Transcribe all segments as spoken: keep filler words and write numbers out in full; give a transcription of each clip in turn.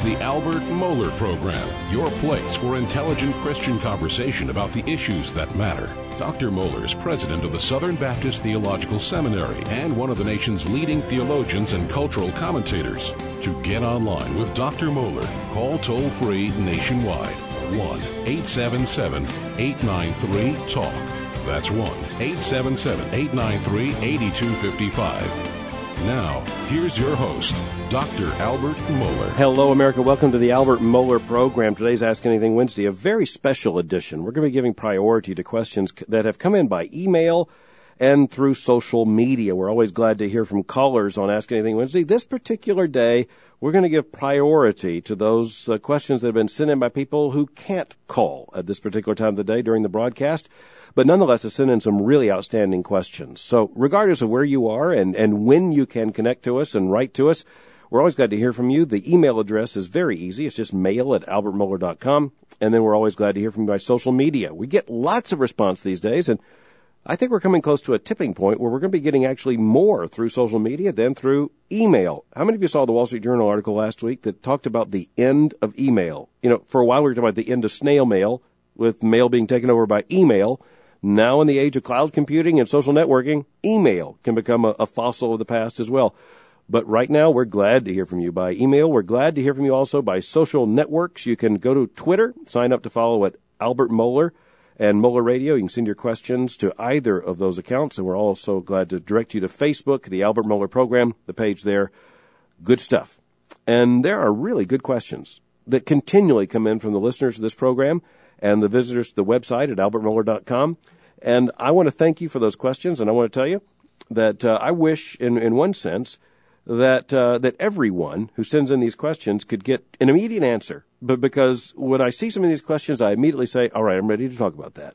the Albert Mohler Program, your place for intelligent Christian conversation about the issues that matter. Doctor Mohler is president of the Southern Baptist Theological Seminary and one of the nation's leading theologians and cultural commentators. To get online with Doctor Mohler, call toll-free nationwide, one eight seven seven, eight nine three, talk. That's one eight seven seven, eight nine three, eight two five five. Now, here's your host, Doctor Albert Mohler. Hello, America. Welcome to the Albert Mohler Program. Today's Ask Anything Wednesday, a very special edition. We're going to be giving priority to questions that have come in by email and through social media. We're always glad to hear from callers on Ask Anything Wednesday. This particular day, we're going to give priority to those uh, questions that have been sent in by people who can't call at this particular time of the day during the broadcast, but nonetheless have sent in some really outstanding questions. So regardless of where you are and, and when you can connect to us and write to us, we're always glad to hear from you. The email address is very easy. It's just mail at albert mohler dot com, and then we're always glad to hear from you by social media. We get lots of response these days, and I think we're coming close to a tipping point where we're going to be getting actually more through social media than through email. How many of you saw the Wall Street Journal article last week that talked about the end of email? You know, for a while we were talking about the end of snail mail, with mail being taken over by email. Now in the age of cloud computing and social networking, email can become a, a fossil of the past as well. But right now, we're glad to hear from you by email. We're glad to hear from you also by social networks. You can go to Twitter, sign up to follow at Albert Mohler and Mohler Radio. You can send your questions to either of those accounts, and we're also glad to direct you to Facebook, the Albert Mohler Program, the page there. Good stuff. And there are really good questions that continually come in from the listeners of this program and the visitors to the website at albert mohler dot com. And I want to thank you for those questions, and I want to tell you that uh, I wish, in, in one sense, that uh, that everyone who sends in these questions could get an immediate answer. But because when I see some of these questions, I immediately say, all right, I'm ready to talk about that.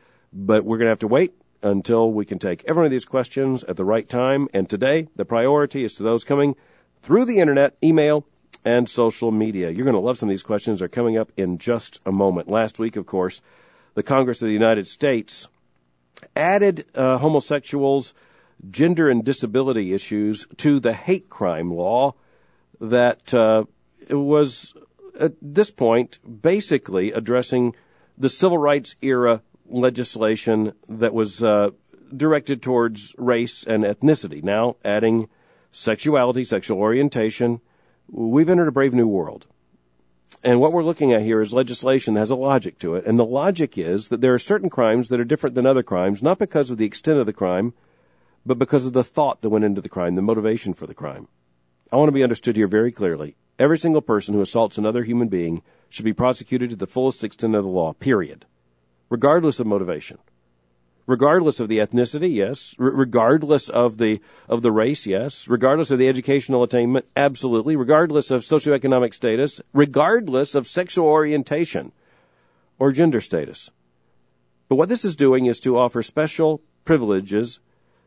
But we're going to have to wait until we can take every one of these questions at the right time. And today, the priority is to those coming through the Internet, email, and social media. You're going to love some of these questions. They're coming up in just a moment. Last week, of course, the Congress of the United States added uh, homosexuals, gender and disability issues to the hate crime law that uh, was, at this point, basically addressing the civil rights era legislation that was uh, directed towards race and ethnicity. Now adding sexuality, sexual orientation. We've entered a brave new world. And what we're looking at here is legislation that has a logic to it. And the logic is that there are certain crimes that are different than other crimes, not because of the extent of the crime, but because of the thought that went into the crime, the motivation for the crime. I want to be understood here very clearly. Every single person who assaults another human being should be prosecuted to the fullest extent of the law, period. Regardless of motivation. Regardless of the ethnicity, yes. R- regardless of the of the race, yes. Regardless of the educational attainment, absolutely. Regardless of socioeconomic status. Regardless of sexual orientation or gender status. But what this is doing is to offer special privileges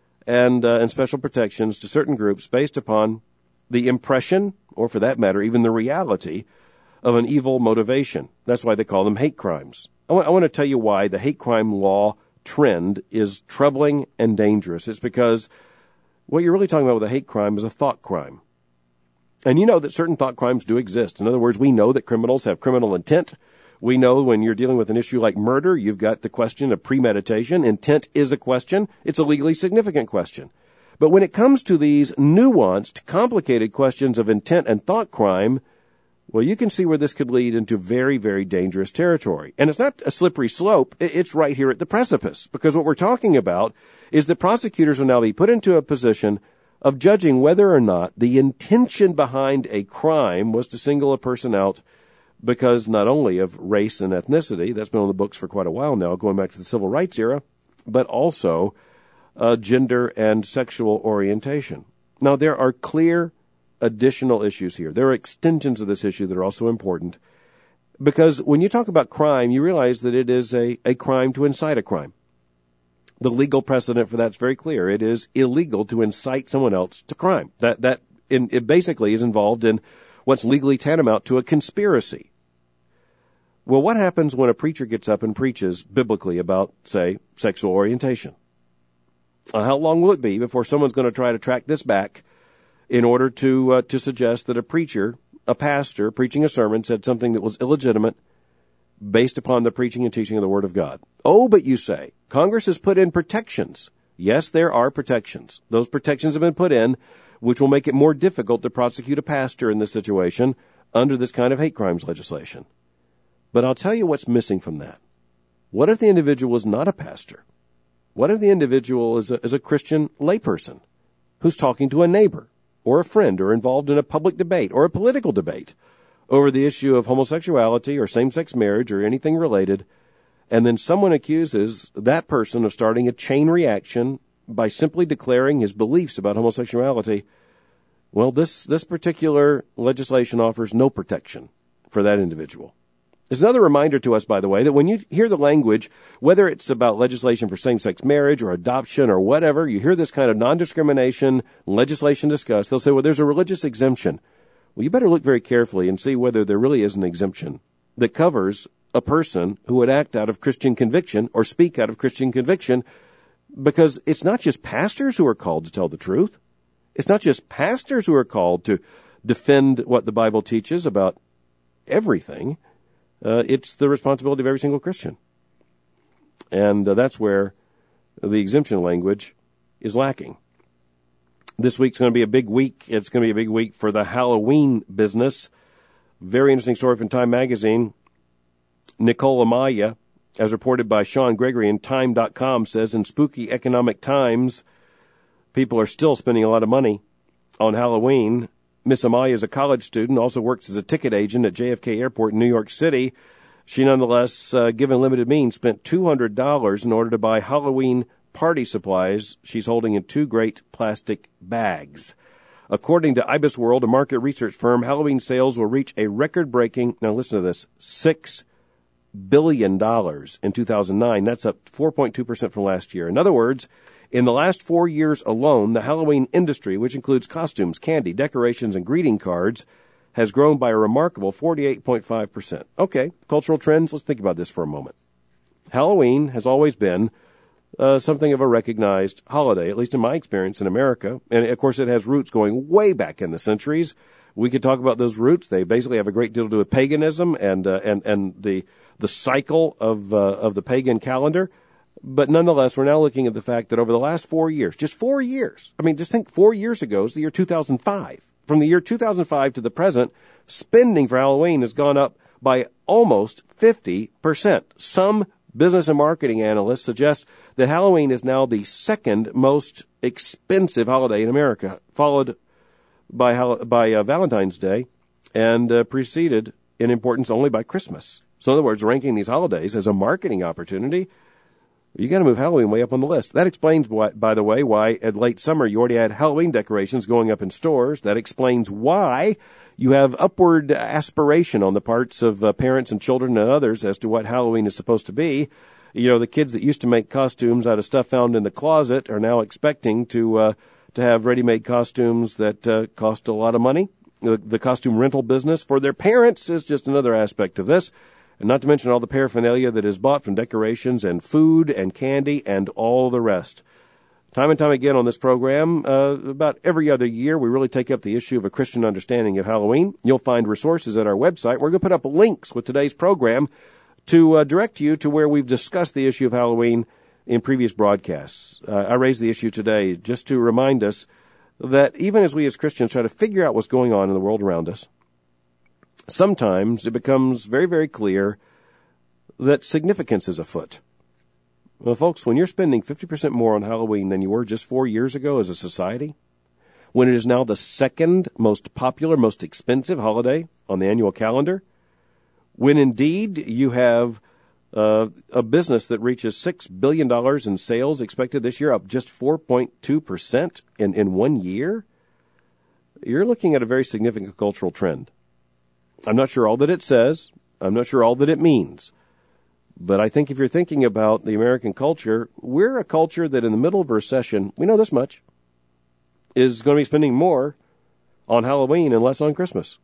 and uh, and special protections to certain groups based upon the impression, or for that matter, even the reality, of an evil motivation. That's why they call them hate crimes. I want, I want to tell you why the hate crime law trend is troubling and dangerous. It's because what you're really talking about with a hate crime is a thought crime. And you know that certain thought crimes do exist. In other words, we know that criminals have criminal intent. We know when you're dealing with an issue like murder, you've got the question of premeditation. Intent is a question. It's a legally significant question. But when it comes to these nuanced, complicated questions of intent and thought crime, well, you can see where this could lead into very, very dangerous territory. And it's not a slippery slope. It's right here at the precipice. Because what we're talking about is that prosecutors will now be put into a position of judging whether or not the intention behind a crime was to single a person out because not only of race and ethnicity, that's been on the books for quite a while now, going back to the civil rights era, but also uh, gender and sexual orientation. Now, there are clear additional issues here. There are extensions of this issue that are also important, because when you talk about crime, you realize that it is a, a crime to incite a crime. The legal precedent for that's very clear. It is illegal to incite someone else to crime. That that in, it basically is involved in what's legally tantamount to a conspiracy. Well, what happens when a preacher gets up and preaches biblically about, say, sexual orientation? Uh, how long will it be before someone's going to try to track this back in order to uh, to suggest that a preacher a pastor preaching a sermon said something that was illegitimate based upon the preaching and teaching of the Word of God. Oh, but you say, Congress has put in protections. Yes, there are protections. Those protections have been put in, which will make it more difficult to prosecute a pastor in this situation under this kind of hate crimes legislation. But I'll tell you what's missing from that. What if the individual is not a pastor? What if the individual is a, is a Christian layperson who's talking to a neighbor or a friend or involved in a public debate or a political debate over the issue of homosexuality or same-sex marriage or anything related, and then someone accuses that person of starting a chain reaction by simply declaring his beliefs about homosexuality? Well, this, this particular legislation offers no protection for that individual. It's another reminder to us, by the way, that when you hear the language, whether it's about legislation for same-sex marriage or adoption or whatever, you hear this kind of non-discrimination legislation discussed, they'll say, well, there's a religious exemption. Well, you better look very carefully and see whether there really is an exemption that covers a person who would act out of Christian conviction or speak out of Christian conviction, because it's not just pastors who are called to tell the truth. It's not just pastors who are called to defend what the Bible teaches about everything. Uh, it's the responsibility of every single Christian. And uh, that's where the exemption language is lacking. This week's going to be a big week. It's going to be a big week for the Halloween business. Very interesting story from Time Magazine. Nicole Amaya, as reported by Sean Gregory in Time dot com, says in spooky economic times, people are still spending a lot of money on Halloween. Miss Amaya is a college student, also works as a ticket agent at J F K Airport in New York City. She nonetheless, uh, given limited means, spent two hundred dollars in order to buy Halloween party supplies she's holding in two great plastic bags. According to Ibis World, a market research firm, Halloween sales will reach a record-breaking, now listen to this, six billion dollars in two thousand nine. That's up four point two percent from last year. In other words, in the last four years alone, the Halloween industry, which includes costumes, candy, decorations, and greeting cards, has grown by a remarkable forty-eight point five percent. Okay, cultural trends, let's think about this for a moment. Halloween has always been uh, something of a recognized holiday, at least in my experience in America. And, of course, it has roots going way back in the centuries. We could talk about those roots. They basically have a great deal to do with paganism and uh, and and the the cycle of uh, of the pagan calendar. But nonetheless, we're now looking at the fact that over the last four years, just four years, I mean, just think four years ago is the year two thousand five. From the year two thousand five to the present, spending for Halloween has gone up by almost fifty percent. Some business and marketing analysts suggest that Halloween is now the second most expensive holiday in America, followed by by uh, Valentine's Day and uh, preceded in importance only by Christmas. So in other words, ranking these holidays as a marketing opportunity, you got to move Halloween way up on the list. That explains, why, by the way, why at late summer you already had Halloween decorations going up in stores. That explains why you have upward aspiration on the parts of uh, parents and children and others as to what Halloween is supposed to be. You know, the kids that used to make costumes out of stuff found in the closet are now expecting to uh, to have ready-made costumes that uh, cost a lot of money. The, the costume rental business for their parents is just another aspect of this. And not to mention all the paraphernalia that is bought from decorations and food and candy and all the rest. Time and time again on this program, uh, about every other year, we really take up the issue of a Christian understanding of Halloween. You'll find resources at our website. We're going to put up links with today's program to uh, direct you to where we've discussed the issue of Halloween in previous broadcasts. Uh, I raised the issue today just to remind us that even as we as Christians try to figure out what's going on in the world around us, sometimes it becomes very, very clear that significance is afoot. Well, folks, when you're spending fifty percent more on Halloween than you were just four years ago as a society, when it is now the second most popular, most expensive holiday on the annual calendar, when indeed you have uh, a business that reaches six billion dollars in sales expected this year, up just four point two percent in, in one year, you're looking at a very significant cultural trend. I'm not sure all that it says. I'm not sure all that it means. But I think if you're thinking about the American culture, we're a culture that in the middle of a recession, we know this much, is going to be spending more on Halloween and less on Christmas.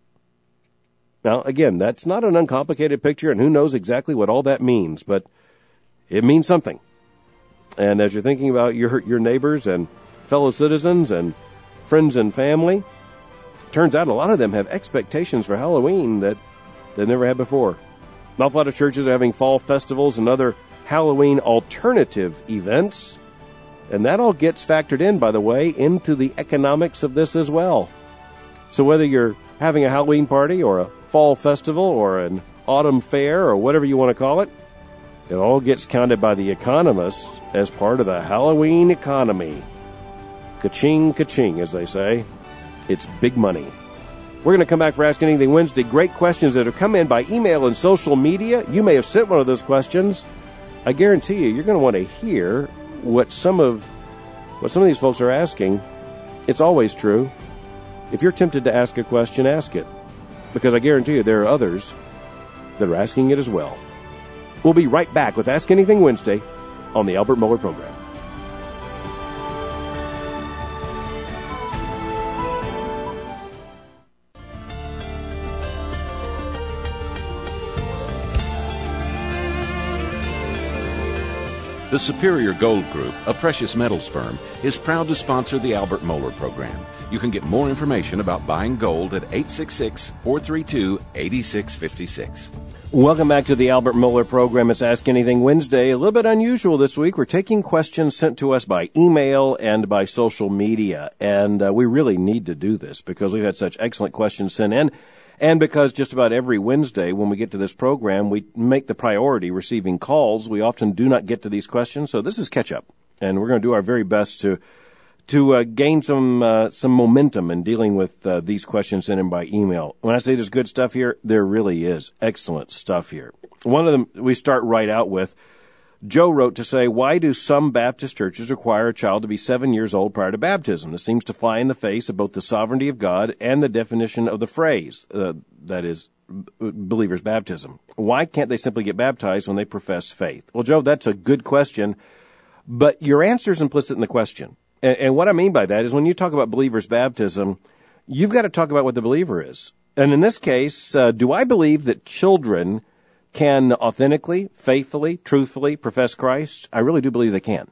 Now, again, that's not an uncomplicated picture, and who knows exactly what all that means, but it means something. And as you're thinking about your your neighbors and fellow citizens and friends and family, turns out a lot of them have expectations for Halloween that they never had before. An awful lot of churches are having fall festivals and other Halloween alternative events. And that all gets factored in, by the way, into the economics of this as well. So whether you're having a Halloween party or a fall festival or an autumn fair or whatever you want to call it, it all gets counted by the economists as part of the Halloween economy. Ka-ching, ka-ching, as they say. It's big money. We're going to come back for Ask Anything Wednesday. Great questions that have come in by email and social media. You may have sent one of those questions. I guarantee you, you're going to want to hear what some of what some of these folks are asking. It's always true. If you're tempted to ask a question, ask it. Because I guarantee you there are others that are asking it as well. We'll be right back with Ask Anything Wednesday on the Albert Mohler Program. The Superior Gold Group, a precious metals firm, is proud to sponsor the Albert Mohler Program. You can get more information about buying gold at eight six six, four three two, eight six five six. Welcome back to the Albert Mohler Program. It's Ask Anything Wednesday. A little bit unusual this week. We're taking questions sent to us by email and by social media. And uh, we really need to do this because we've had such excellent questions sent in. And because just about every Wednesday when we get to this program, we make the priority receiving calls. We often do not get to these questions. So this is catch up. And we're going to do our very best to to uh, gain some uh, some momentum in dealing with uh, these questions sent in by email. When I say there's good stuff here, there really is excellent stuff here. One of them we start right out with. Joe wrote to say, why do some Baptist churches require a child to be seven years old prior to baptism? This seems to fly in the face of both the sovereignty of God and the definition of the phrase, uh, that is, b- believer's baptism. Why can't they simply get baptized when they profess faith? Well, Joe, that's a good question, but your answer is implicit in the question. And, and what I mean by that is when you talk about believer's baptism, you've got to talk about what the believer is. And in this case, uh, do I believe that children can authentically, faithfully, truthfully profess Christ? I really do believe they can.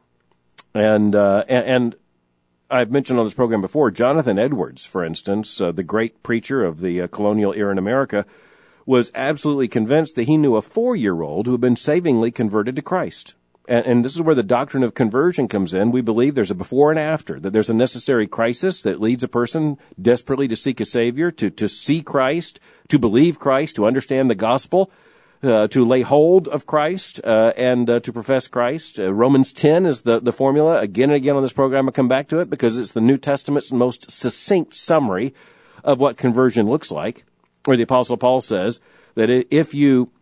And, uh, and, and I've mentioned on this program before, Jonathan Edwards, for instance, uh, the great preacher of the uh, colonial era in America, was absolutely convinced that he knew a four-year-old who had been savingly converted to Christ. And, and this is where the doctrine of conversion comes in. We believe there's a before and after, that there's a necessary crisis that leads a person desperately to seek a Savior, to, to see Christ, to believe Christ, to understand the gospel, Uh, to lay hold of Christ uh, and uh, to profess Christ. Uh, Romans ten is the, the formula. Again and again on this program, I come back to it because it's the New Testament's most succinct summary of what conversion looks like, where the Apostle Paul says that if you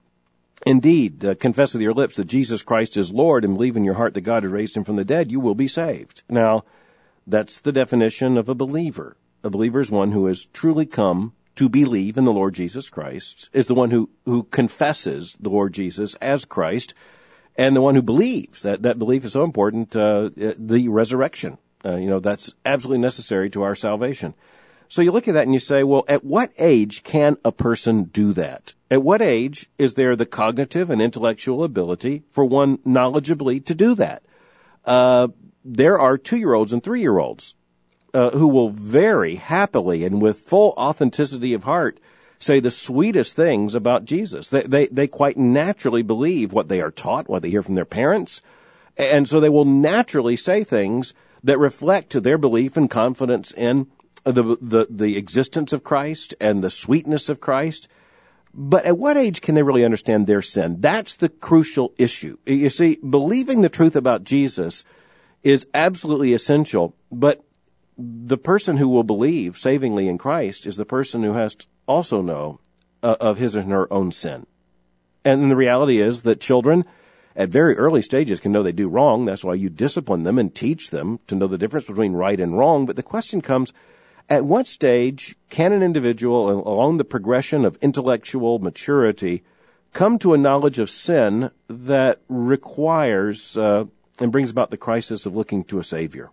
indeed uh, confess with your lips that Jesus Christ is Lord and believe in your heart that God has raised him from the dead, you will be saved. Now, that's the definition of a believer. A believer is one who has truly come to believe in the Lord Jesus Christ, is the one who, who confesses the Lord Jesus as Christ, and the one who believes. That, that belief is so important, uh, the resurrection. Uh, you know, that's absolutely necessary to our salvation. So you look at that and you say, well, at what age can a person do that? At what age is there the cognitive and intellectual ability for one knowledgeably to do that? Uh, there are two-year-olds and three-year-olds Uh, who will very happily and with full authenticity of heart say the sweetest things about Jesus. They, they, they quite naturally believe what they are taught, what they hear from their parents, and so they will naturally say things that reflect their belief and confidence in the, the, the existence of Christ and the sweetness of Christ. But at what age can they really understand their sin? That's the crucial issue. You see, believing the truth about Jesus is absolutely essential, but the person who will believe savingly in Christ is the person who has to also know uh, of his and her own sin. And the reality is that children at very early stages can know they do wrong. That's why you discipline them and teach them to know the difference between right and wrong. But the question comes, at what stage can an individual, along the progression of intellectual maturity, come to a knowledge of sin that requires uh, and brings about the crisis of looking to a Savior?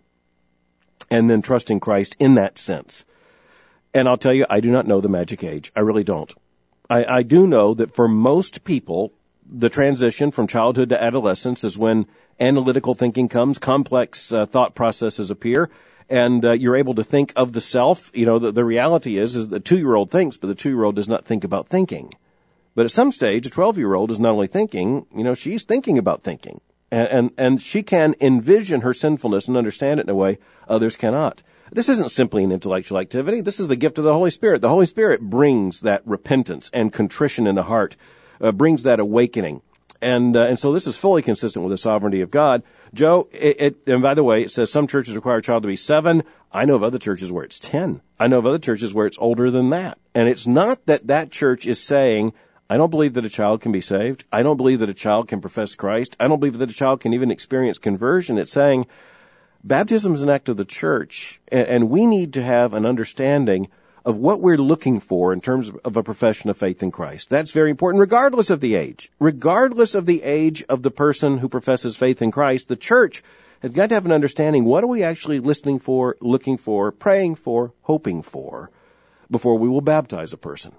And then trusting Christ in that sense. And I'll tell you, I do not know the magic age. I really don't. I, I do know that for most people, the transition from childhood to adolescence is when analytical thinking comes, complex uh, thought processes appear, and uh, you're able to think of the self. You know, the, the reality is, is the two-year-old thinks, but the two-year-old does not think about thinking. But at some stage, a twelve-year-old is not only thinking, you know, she's thinking about thinking. And, and, and she can envision her sinfulness and understand it in a way others cannot. This isn't simply an intellectual activity. This is the gift of the Holy Spirit. The Holy Spirit brings that repentance and contrition in the heart, uh, brings that awakening. And, uh, and so this is fully consistent with the sovereignty of God. Joe, it, it, and by the way, it says some churches require a child to be seven. I know of other churches where it's ten. I know of other churches where it's older than that. And it's not that that church is saying, I don't believe that a child can be saved. I don't believe that a child can profess Christ. I don't believe that a child can even experience conversion. It's saying baptism is an act of the church, and, and we need to have an understanding of what we're looking for in terms of a profession of faith in Christ. That's very important, regardless of the age. Regardless of the age of the person who professes faith in Christ, the church has got to have an understanding, what are we actually listening for, looking for, praying for, hoping for, before we will baptize a person.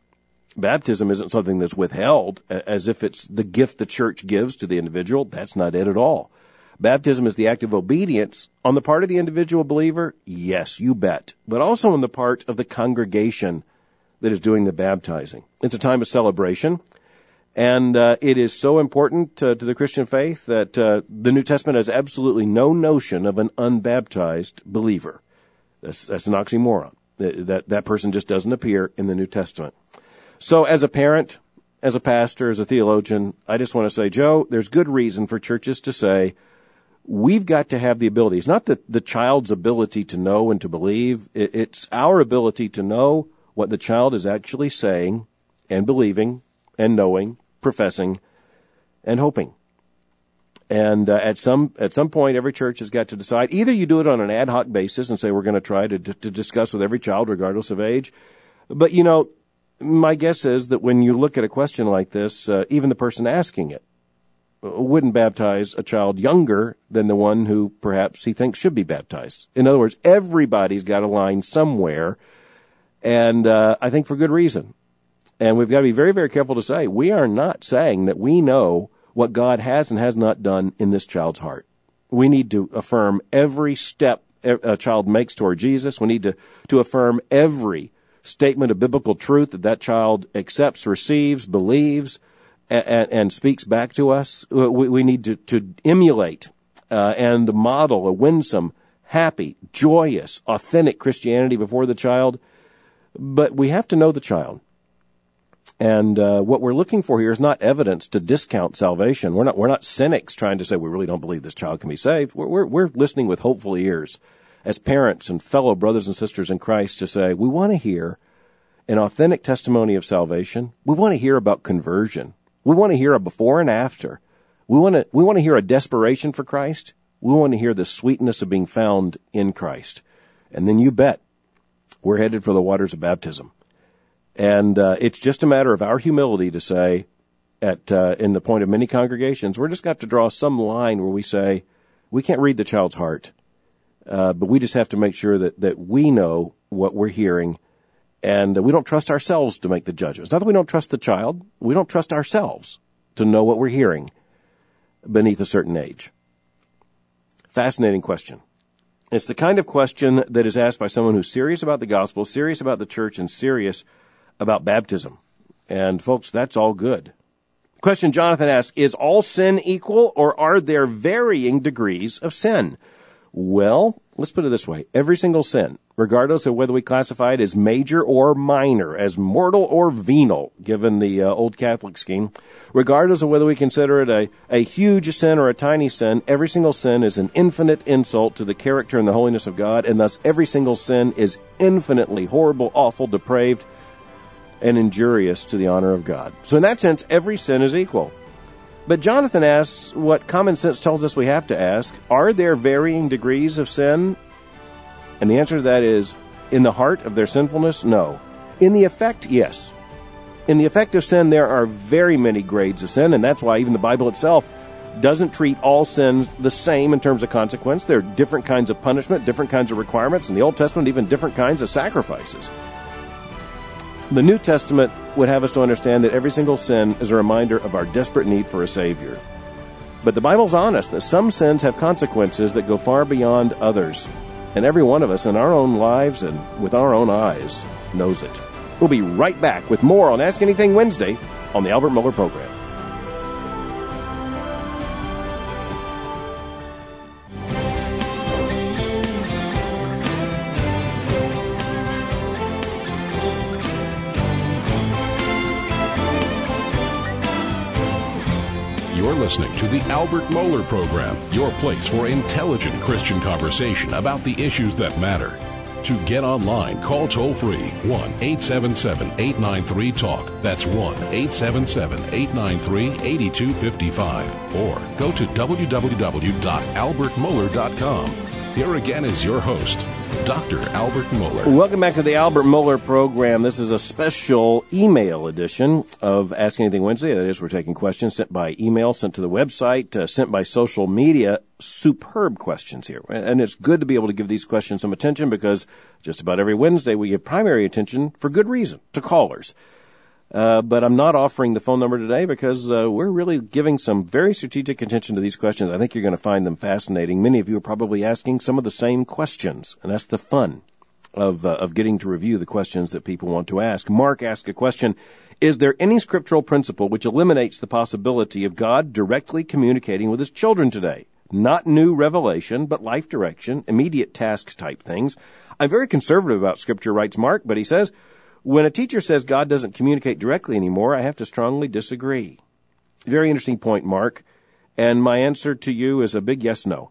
Baptism isn't something that's withheld as if it's the gift the church gives to the individual. That's not it at all. Baptism is the act of obedience on the part of the individual believer. Yes, you bet. But also on the part of the congregation that is doing the baptizing. It's a time of celebration. And uh, it is so important uh, to the Christian faith that uh, the New Testament has absolutely no notion of an unbaptized believer. That's, that's an oxymoron. That, that person just doesn't appear in the New Testament. So as a parent, as a pastor, as a theologian, I just want to say, Joe, there's good reason for churches to say, we've got to have the ability. It's not the, the child's ability to know and to believe. It, it's our ability to know what the child is actually saying and believing and knowing, professing, and hoping. And uh, at some at some point, every church has got to decide. Either you do it on an ad hoc basis and say, we're going to try to, to discuss with every child, regardless of age. But, you know, my guess is that when you look at a question like this, uh, even the person asking it wouldn't baptize a child younger than the one who perhaps he thinks should be baptized. In other words, everybody's got a line somewhere, and uh, I think for good reason. And we've got to be very, very careful to say, we are not saying that we know what God has and has not done in this child's heart. We need to affirm every step a child makes toward Jesus. We need to, to affirm every statement of biblical truth that that child accepts, receives, believes, and, and speaks back to us. We, we need to, to emulate uh, and model a winsome, happy, joyous, authentic Christianity before the child. But we have to know the child. And uh, what we're looking for here is not evidence to discount salvation. We're not we're not cynics trying to say we really don't believe this child can be saved. We're we're, we're listening with hopeful ears as parents and fellow brothers and sisters in Christ to say we want to hear an authentic testimony of salvation. We want to hear about conversion. We want to hear a before and after. We want to we want to hear a desperation for Christ. We want to hear the sweetness of being found in Christ. And then you bet we're headed for the waters of baptism. And uh, it's just a matter of our humility to say, at uh, in the point of many congregations, we're just got to draw some line where we say, we can't read the child's heart, uh, but we just have to make sure that, that we know what we're hearing, and uh, we don't trust ourselves to make the judgment. It's not that we don't trust the child. We don't trust ourselves to know what we're hearing beneath a certain age. Fascinating question. It's the kind of question that is asked by someone who's serious about the gospel, serious about the church, and serious about baptism. And folks, that's all good. Question Jonathan asks, is all sin equal, or are there varying degrees of sin? Well, let's put it this way. Every single sin, regardless of whether we classify it as major or minor, as mortal or venial, given the uh, old Catholic scheme, regardless of whether we consider it a, a huge sin or a tiny sin, every single sin is an infinite insult to the character and the holiness of God, and thus every single sin is infinitely horrible, awful, depraved, and injurious to the honor of God. So in that sense, every sin is equal. But Jonathan asks what common sense tells us we have to ask, are there varying degrees of sin? And the answer to that is, in the heart of their sinfulness, no. In the effect, yes. In the effect of sin, there are very many grades of sin, and that's why even the Bible itself doesn't treat all sins the same in terms of consequence. There are different kinds of punishment, different kinds of requirements, in the Old Testament, even different kinds of sacrifices. The New Testament would have us to understand that every single sin is a reminder of our desperate need for a Savior. But the Bible's honest that some sins have consequences that go far beyond others. And every one of us in our own lives and with our own eyes knows it. We'll be right back with more on Ask Anything Wednesday on the Albert Mohler Program. You're listening to the Albert Mohler Program, your place for intelligent Christian conversation about the issues that matter. To get online, call toll-free one eight seven seven, eight nine three, TALK. That's one eight seven seven, eight nine three, eight two five five. Or go to w w w dot albert mohler dot com. Here again is your host, Doctor Albert Mohler. Welcome back to the Albert Mohler Program. This is a special email edition of Ask Anything Wednesday. That is, we're taking questions sent by email, sent to the website, uh, sent by social media. Superb questions here. And it's good to be able to give these questions some attention because just about every Wednesday we give primary attention, for good reason, to callers. Uh, but I'm not offering the phone number today because uh, we're really giving some very strategic attention to these questions. I think you're going to find them fascinating. Many of you are probably asking some of the same questions, and that's the fun of uh, of getting to review the questions that people want to ask. Mark asked a question, is there any scriptural principle which eliminates the possibility of God directly communicating with his children today? Not new revelation, but life direction, immediate task type things. I'm very conservative about Scripture, writes Mark, but he says, when a teacher says God doesn't communicate directly anymore, I have to strongly disagree. Very interesting point, Mark. And my answer to you is a big yes, no.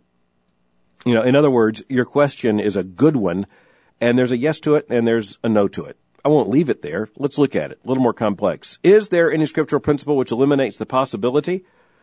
You know, in other words, your question is a good one, and there's a yes to it, and there's a no to it. I won't leave it there. Let's look at it. A little more complex. Is there any scriptural principle which eliminates the possibility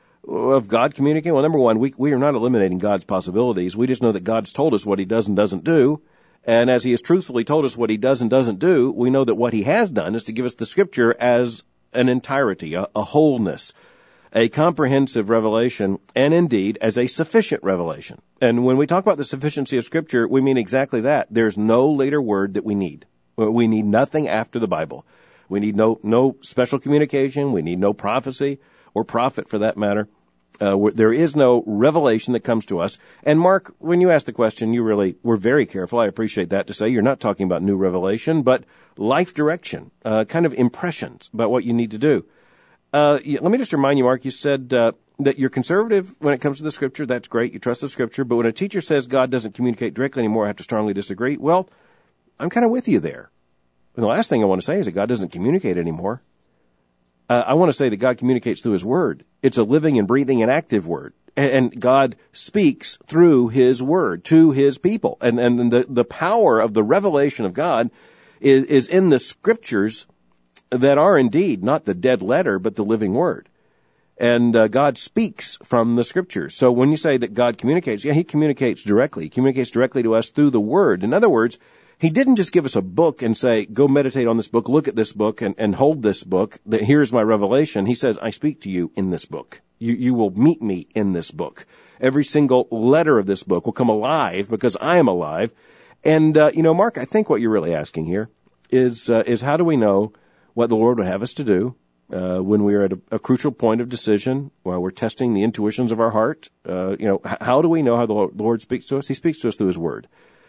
of God communicating? Well, number one, we, we are not eliminating God's possibilities. We just know that God's told us what he does and doesn't do. And as he has truthfully told us what he does and doesn't do, we know that what he has done is to give us the Scripture as an entirety, a, a wholeness, a comprehensive revelation, and indeed as a sufficient revelation. And when we talk about the sufficiency of Scripture, we mean exactly that. There's no later word that we need. We need nothing after the Bible. We need no, no special communication. We need no prophecy or prophet for that matter. Uh, there is no revelation that comes to us. And Mark, when you asked the question, you really were very careful. I appreciate that to say you're not talking about new revelation, but life direction, uh, kind of impressions about what you need to do. Uh, let me just remind you, Mark, you said uh, that you're conservative when it comes to the Scripture. That's great. You trust the Scripture. But when a teacher says God doesn't communicate directly anymore, I have to strongly disagree. Well, I'm kind of with you there. And the last thing I want to say is that God doesn't communicate anymore. Uh, I want to say that God communicates through his word. It's a living and breathing and active word. And God speaks through his word to his people. And, and the, the power of the revelation of God is, is in the Scriptures that are indeed not the dead letter, but the living word. And uh, God speaks from the Scriptures. So when you say that God communicates, yeah, he communicates directly. He communicates directly to us through the word. In other words, he didn't just give us a book and say, go meditate on this book, look at this book, and, and hold this book. That here's my revelation. He says, I speak to you in this book. You, you will meet me in this book. Every single letter of this book will come alive because I am alive. And, uh, you know, Mark, I think what you're really asking here is, uh, is how do we know what the Lord would have us to do, uh, when we are at a, a crucial point of decision, while we're testing the intuitions of our heart? Uh, you know, h- how do we know how the Lord, the Lord speaks to us? He speaks to us through his word.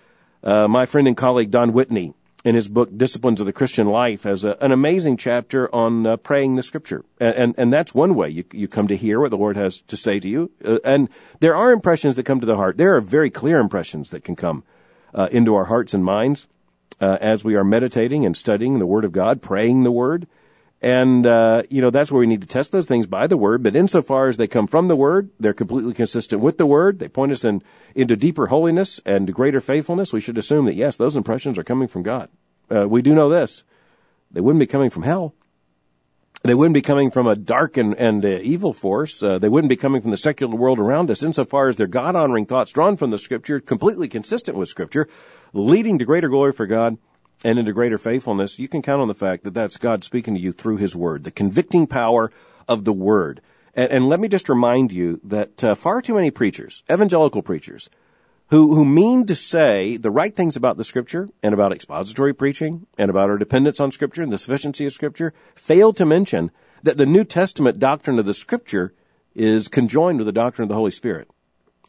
Uh, my friend and colleague Don Whitney, in his book Disciplines of the Christian Life, has a, an amazing chapter on uh, praying the Scripture. And, and, and that's one way you, you come to hear what the Lord has to say to you. Uh, and there are impressions that come to the heart. There are very clear impressions that can come uh, into our hearts and minds uh, as we are meditating and studying the Word of God, praying the Word. And, uh, you know, that's where we need to test those things by the Word. But insofar as they come from the Word, they're completely consistent with the Word. They point us in, into deeper holiness and greater faithfulness. We should assume that, yes, those impressions are coming from God. Uh, we do know this. They wouldn't be coming from hell. They wouldn't be coming from a dark and, and uh, evil force. Uh, they wouldn't be coming from the secular world around us. Insofar as they're God-honoring thoughts drawn from the Scripture, completely consistent with Scripture, leading to greater glory for God and into greater faithfulness, you can count on the fact that that's God speaking to you through his word, the convicting power of the word. And, and let me just remind you that uh, far too many preachers, evangelical preachers, who, who mean to say the right things about the Scripture and about expository preaching and about our dependence on Scripture and the sufficiency of Scripture, fail to mention that the New Testament doctrine of the Scripture is conjoined with the doctrine of the Holy Spirit.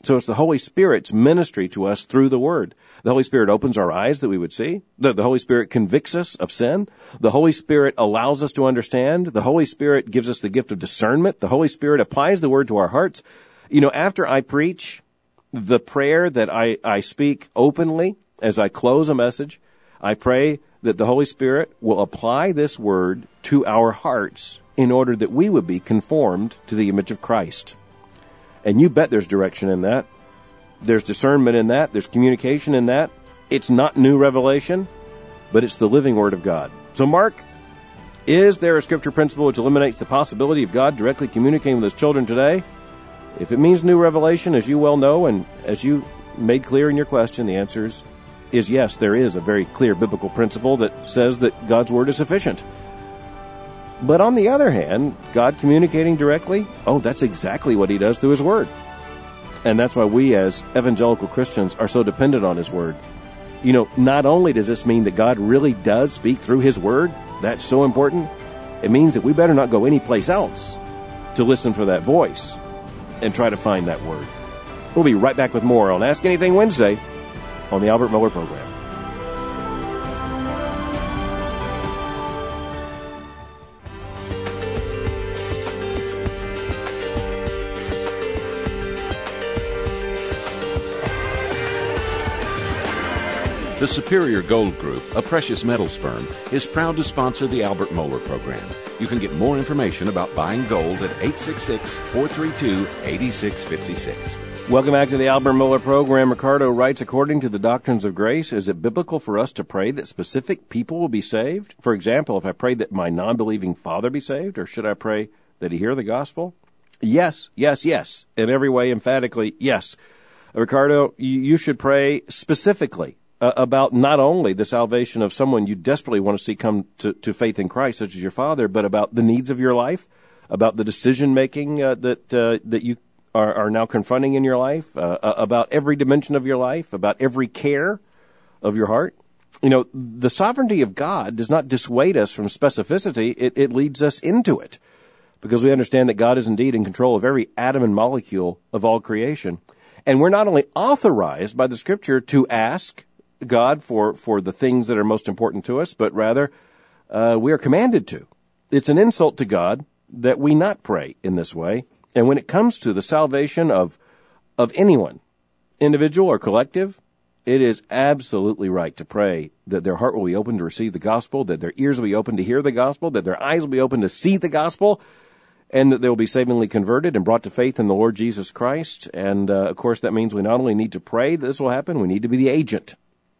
So it's the Holy Spirit's ministry to us through the Word. The Holy Spirit opens our eyes that we would see. The, the Holy Spirit convicts us of sin. The Holy Spirit allows us to understand. The Holy Spirit gives us the gift of discernment. The Holy Spirit applies the Word to our hearts. You know, after I preach, the prayer that I, I speak openly as I close a message, I pray that the Holy Spirit will apply this Word to our hearts in order that we would be conformed to the image of Christ. And you bet there's direction in that. There's discernment in that. There's communication in that. It's not new revelation, but it's the living Word of God. So, Mark, is there a Scripture principle which eliminates the possibility of God directly communicating with His children today? If it means new revelation, as you well know, and as you made clear in your question, the answer is, is yes, there is a very clear biblical principle that says that God's Word is sufficient. But on the other hand, God communicating directly, oh, that's exactly what He does through His Word. And that's why we as evangelical Christians are so dependent on His Word. You know, not only does this mean that God really does speak through His Word, that's so important, it means that we better not go anyplace else to listen for that voice and try to find that Word. We'll be right back with more on Ask Anything Wednesday on the Albert Mohler Program. The Superior Gold Group, a precious metals firm, is proud to sponsor the Albert Mohler Program. You can get more information about buying gold at eight six six, four three two, eight six five six. Welcome back to the Albert Mohler Program. Ricardo writes, according to the doctrines of grace, is it biblical for us to pray that specific people will be saved? For example, if I pray that my non-believing father be saved, or should I pray that he hear the gospel? Yes, yes, yes. In every way, emphatically, yes. Ricardo, you should pray specifically Uh, about not only the salvation of someone you desperately want to see come to, to faith in Christ, such as your father, but about the needs of your life, about the decision-making uh, that uh, that you are, are now confronting in your life, uh, about every dimension of your life, about every care of your heart. You know, the sovereignty of God does not dissuade us from specificity. It, it leads us into it because we understand that God is indeed in control of every atom and molecule of all creation. And we're not only authorized by the Scripture to ask God for, for the things that are most important to us, but rather uh, we are commanded to. It's an insult to God that we not pray in this way. And when it comes to the salvation of of anyone, individual or collective, it is absolutely right to pray that their heart will be open to receive the gospel, that their ears will be open to hear the gospel, that their eyes will be open to see the gospel, and that they will be savingly converted and brought to faith in the Lord Jesus Christ. And, uh, of course, that means we not only need to pray that this will happen, we need to be the agent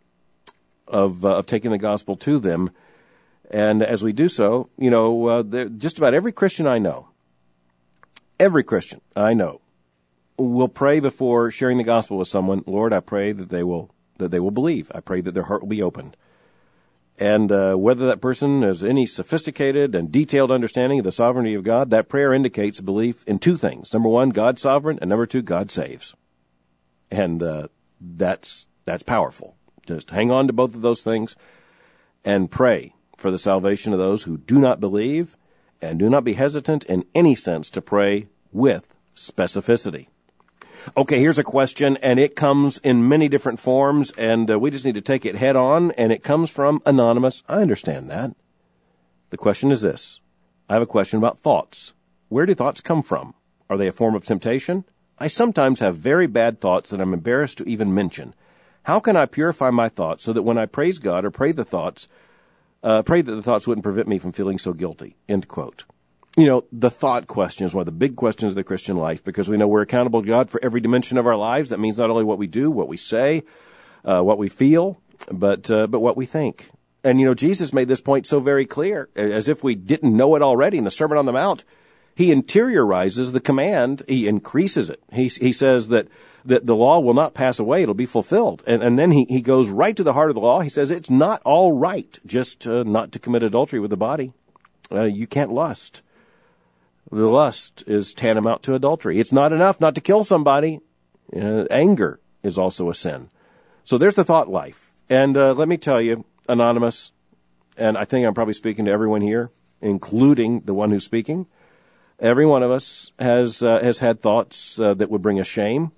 of uh, of taking the gospel to them. And as we do so, you know, uh, just about every Christian I know, every Christian I know will pray before sharing the gospel with someone, Lord, I pray that they will that they will believe. I pray that their heart will be opened. And uh, whether that person has any sophisticated and detailed understanding of the sovereignty of God, that prayer indicates belief in two things. Number one, God's sovereign, and number two, God saves. And uh, that's that's powerful. Just hang on to both of those things and pray for the salvation of those who do not believe, and do not be hesitant in any sense to pray with specificity. Okay, here's a question, and it comes in many different forms, and uh, we just need to take it head on, and it comes from Anonymous. I understand that. The question is this. I have a question about thoughts. Where do thoughts come from? Are they a form of temptation? I sometimes have very bad thoughts that I'm embarrassed to even mention. How can I purify my thoughts so that when I praise God or pray the thoughts, uh, pray that the thoughts wouldn't prevent me from feeling so guilty? End quote. You know, the thought question is one of the big questions of the Christian life because we know we're accountable to God for every dimension of our lives. That means not only what we do, what we say, uh, what we feel, but uh, but what we think. And, you know, Jesus made this point so very clear, as if we didn't know it already in the Sermon on the Mount. He interiorizes the command. He increases it. He, he says that that the law will not pass away. It'll be fulfilled. And, and then he, he goes right to the heart of the law. He says it's not all right just uh, not to commit adultery with the body. Uh, you can't lust. The lust is tantamount to adultery. It's not enough not to kill somebody. Uh, anger is also a sin. So there's the thought life. And uh, let me tell you, Anonymous, and I think I'm probably speaking to everyone here, including the one who's speaking, every one of us has uh, has had thoughts uh, that would bring us shame.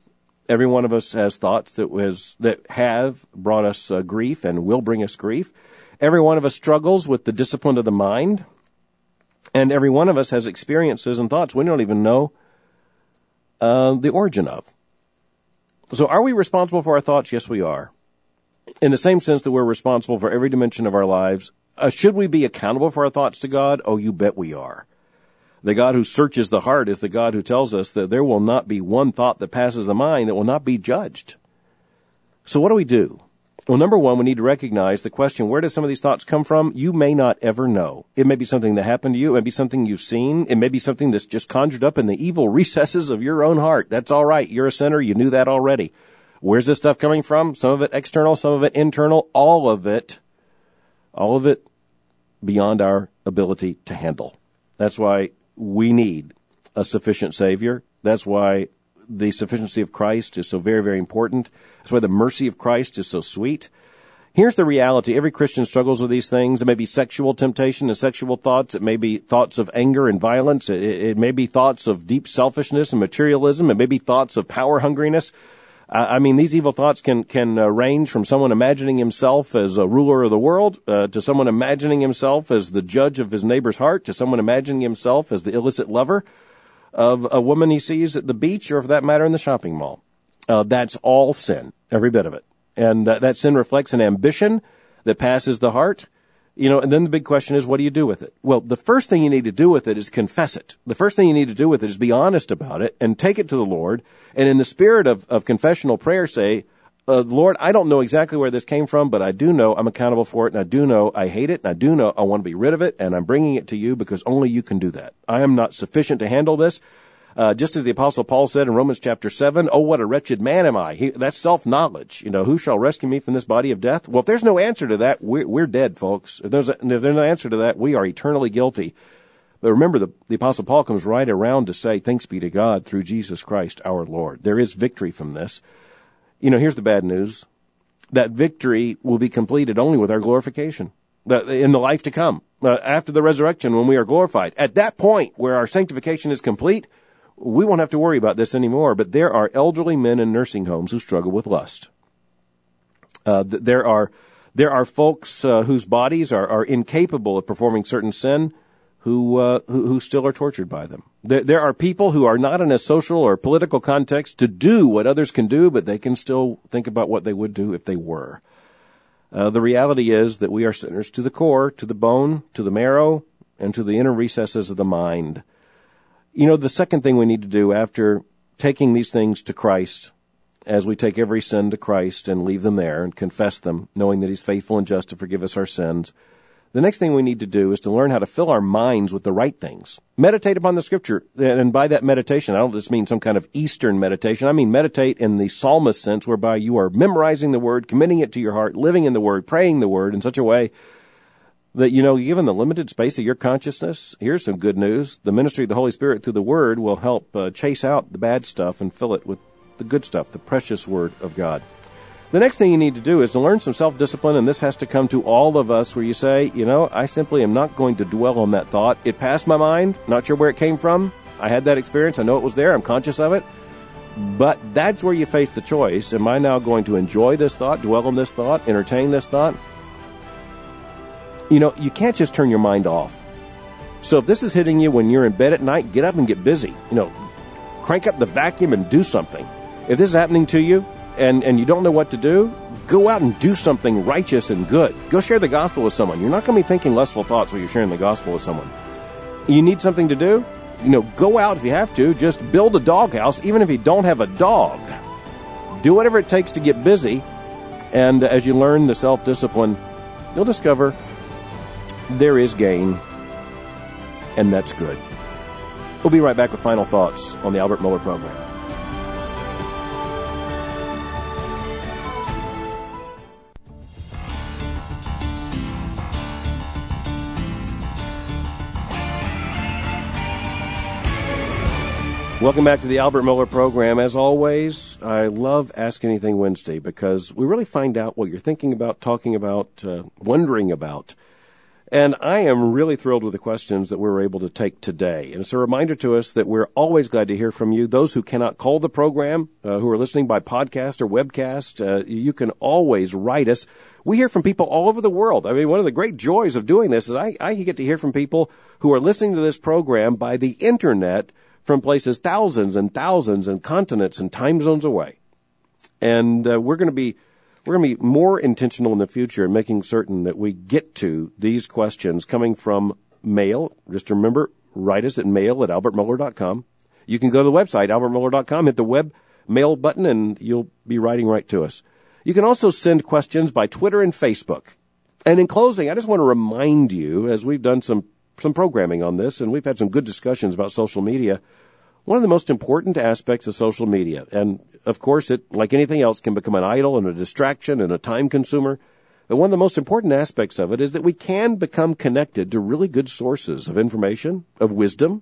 Every one of us has thoughts that was that have brought us uh, grief and will bring us grief. Every one of us struggles with the discipline of the mind. And every one of us has experiences and thoughts we don't even know uh, the origin of. So are we responsible for our thoughts? Yes, we are. In the same sense that we're responsible for every dimension of our lives. Uh, should we be accountable for our thoughts to God? Oh, you bet we are. The God who searches the heart is the God who tells us that there will not be one thought that passes the mind that will not be judged. So what do we do? Well, number one, we need to recognize the question, where do some of these thoughts come from? You may not ever know. It may be something that happened to you. It may be something you've seen. It may be something that's just conjured up in the evil recesses of your own heart. That's all right. You're a sinner. You knew that already. Where's this stuff coming from? Some of it external, some of it internal, all of it, all of it beyond our ability to handle. That's why we need a sufficient Savior. That's why the sufficiency of Christ is so very, very important. That's why the mercy of Christ is so sweet. Here's the reality. Every Christian struggles with these things. It may be sexual temptation and sexual thoughts. It may be thoughts of anger and violence. It, it may be thoughts of deep selfishness and materialism. It may be thoughts of power hungriness. Uh, I mean, these evil thoughts can can uh, range from someone imagining himself as a ruler of the world uh, to someone imagining himself as the judge of his neighbor's heart, to someone imagining himself as the illicit lover of a woman he sees at the beach, or for that matter in the shopping mall. Uh, that's all sin, every bit of it. And uh, that sin reflects an ambition that passes the heart. You know, and then the big question is, what do you do with it? Well, the first thing you need to do with it is confess it. The first thing you need to do with it is be honest about it and take it to the Lord. And in the spirit of, of confessional prayer, say, uh, Lord, I don't know exactly where this came from, but I do know I'm accountable for it, and I do know I hate it, and I do know I want to be rid of it, and I'm bringing it to you because only you can do that. I am not sufficient to handle this. Uh, just as the Apostle Paul said in Romans chapter seven, oh, what a wretched man am I. He, that's self-knowledge. You know, who shall rescue me from this body of death? Well, if there's no answer to that, we're, we're dead, folks. If there's, a, if there's no answer to that, we are eternally guilty. But remember, the, the Apostle Paul comes right around to say, thanks be to God through Jesus Christ our Lord. There is victory from this. You know, here's the bad news. That victory will be completed only with our glorification in the life to come, uh, after the resurrection when we are glorified. At that point where our sanctification is complete, we won't have to worry about this anymore. But there are elderly men in nursing homes who struggle with lust. Uh, there are there are folks uh, whose bodies are, are incapable of performing certain sin, who, uh, who who still are tortured by them. There, there are people who are not in a social or political context to do what others can do, but they can still think about what they would do if they were. Uh, the reality is that we are sinners to the core, to the bone, to the marrow, and to the inner recesses of the mind. You know, the second thing we need to do after taking these things to Christ, as we take every sin to Christ and leave them there and confess them, knowing that He's faithful and just to forgive us our sins, the next thing we need to do is to learn how to fill our minds with the right things. Meditate upon the Scripture. And by that meditation, I don't just mean some kind of Eastern meditation. I mean meditate in the psalmist sense, whereby you are memorizing the Word, committing it to your heart, living in the Word, praying the Word in such a way that, you know, given the limited space of your consciousness, here's some good news. The ministry of the Holy Spirit through the Word will help uh, chase out the bad stuff and fill it with the good stuff, the precious Word of God. The next thing you need to do is to learn some self-discipline, and this has to come to all of us, where you say, you know, I simply am not going to dwell on that thought. It passed my mind, not sure where it came from. I had that experience. I know it was there. I'm conscious of it. But that's where you face the choice. Am I now going to enjoy this thought, dwell on this thought, entertain this thought? You know, you can't just turn your mind off. So if this is hitting you when you're in bed at night, get up and get busy. You know, crank up the vacuum and do something. If this is happening to you, and, and you don't know what to do, go out and do something righteous and good. Go share the gospel with someone. You're not going to be thinking lustful thoughts while you're sharing the gospel with someone. You need something to do? You know, go out if you have to. Just build a doghouse, even if you don't have a dog. Do whatever it takes to get busy. And as you learn the self-discipline, you'll discover there is gain, and that's good. We'll be right back with final thoughts on the Albert Mohler Program. Welcome back to the Albert Mohler Program. As always, I love Ask Anything Wednesday because we really find out what you're thinking about, talking about, uh, wondering about. And I am really thrilled with the questions that we were able to take today. And it's a reminder to us that we're always glad to hear from you. Those who cannot call the program, uh, who are listening by podcast or webcast, uh, you can always write us. We hear from people all over the world. I mean, one of the great joys of doing this is I, I get to hear from people who are listening to this program by the Internet from places thousands and thousands and continents and time zones away. And uh, we're going to be We're going to be more intentional in the future in making certain that we get to these questions coming from mail. Just remember, write us at mail at albert mohler dot com. You can go to the website, albert mohler dot com, hit the web mail button, and you'll be writing right to us. You can also send questions by Twitter and Facebook. And in closing, I just want to remind you, as we've done some, some programming on this, and we've had some good discussions about social media, one of the most important aspects of social media, and of course it, like anything else, can become an idol and a distraction and a time consumer, but one of the most important aspects of it is that we can become connected to really good sources of information, of wisdom.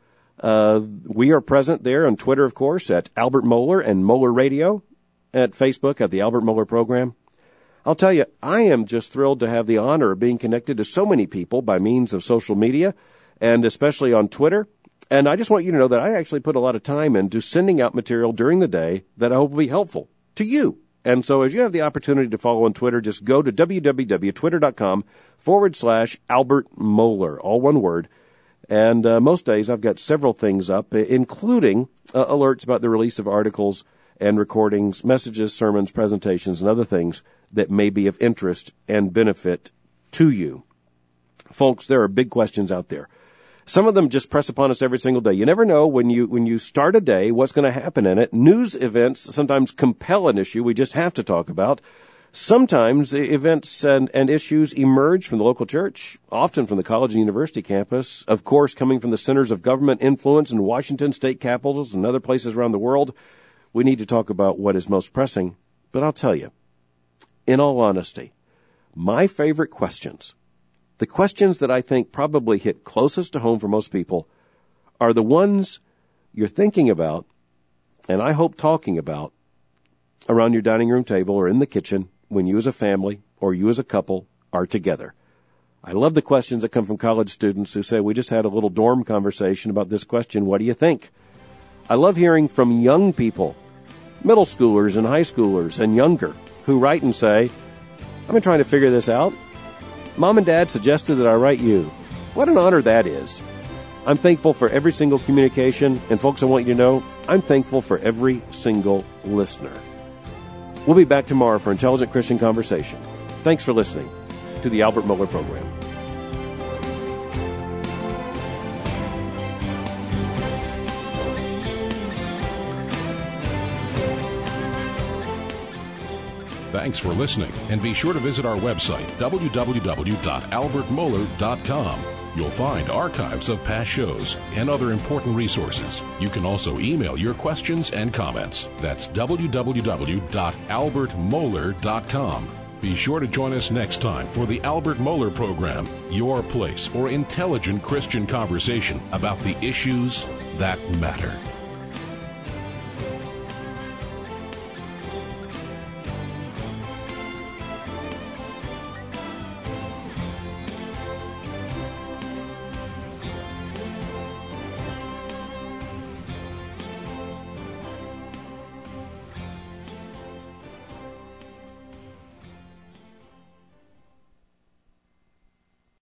Uh, we are present there on Twitter, of course, at Albert Mohler and Mohler Radio, at Facebook at the Albert Mohler Program. I'll tell you, I am just thrilled to have the honor of being connected to so many people by means of social media, and especially on Twitter. And I just want you to know that I actually put a lot of time into sending out material during the day that I hope will be helpful to you. And so as you have the opportunity to follow on Twitter, just go to www.twitter.com forward slash Albert Mohler, all one word. And uh, most days I've got several things up, including uh, alerts about the release of articles and recordings, messages, sermons, presentations, and other things that may be of interest and benefit to you. Folks, there are big questions out there. Some of them just press upon us every single day. You never know when you when you start a day what's going to happen in it. News events sometimes compel an issue we just have to talk about. Sometimes events and, and issues emerge from the local church, often from the college and university campus, of course coming from the centers of government influence in Washington, state capitals, and other places around the world. We need to talk about what is most pressing. But I'll tell you, in all honesty, my favorite questions, the questions that I think probably hit closest to home for most people, are the ones you're thinking about, and I hope talking about, around your dining room table or in the kitchen when you as a family or you as a couple are together. I love the questions that come from college students who say, we just had a little dorm conversation about this question, what do you think? I love hearing from young people, middle schoolers and high schoolers and younger, who write and say, I've been trying to figure this out. Mom and Dad suggested that I write you. What an honor that is. I'm thankful for every single communication, and folks, I want you to know, I'm thankful for every single listener. We'll be back tomorrow for Intelligent Christian Conversation. Thanks for listening to the Albert Mohler Program. Thanks for listening, and be sure to visit our website, w w w dot albert mohler dot com. You'll find archives of past shows and other important resources. You can also email your questions and comments. That's w w w dot albert mohler dot com. Be sure to join us next time for the Albert Mohler Program, your place for intelligent Christian conversation about the issues that matter.